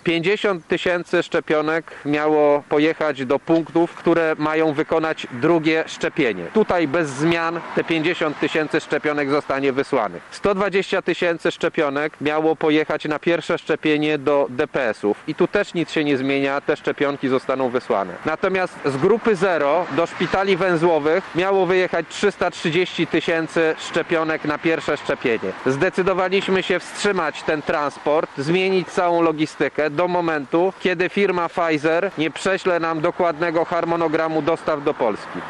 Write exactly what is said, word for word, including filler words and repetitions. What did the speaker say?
pięćdziesiąt tysięcy szczepionek miało pojechać do punktów, które mają wykonać drugie szczepienie. Tutaj bez zmian te pięćdziesiąt tysięcy szczepionek zostanie wysłanych. sto dwadzieścia tysięcy szczepionek miało pojechać na pierwsze szczepienie do D P S-ów i tu też nic się nie zmienia, te szczepionki zostaną wysłane. Natomiast z grupy zero do szpitali węzłowych miało wyjechać trzysta trzydzieści tysięcy szczepionek na pierwsze szczepienie. Zdecydowaliśmy się wstrzymać ten transport, zmienić całą logistykę do momentu, kiedy firma Pfizer nie prześle nam dokładnego harmonogramu dostaw do Polski.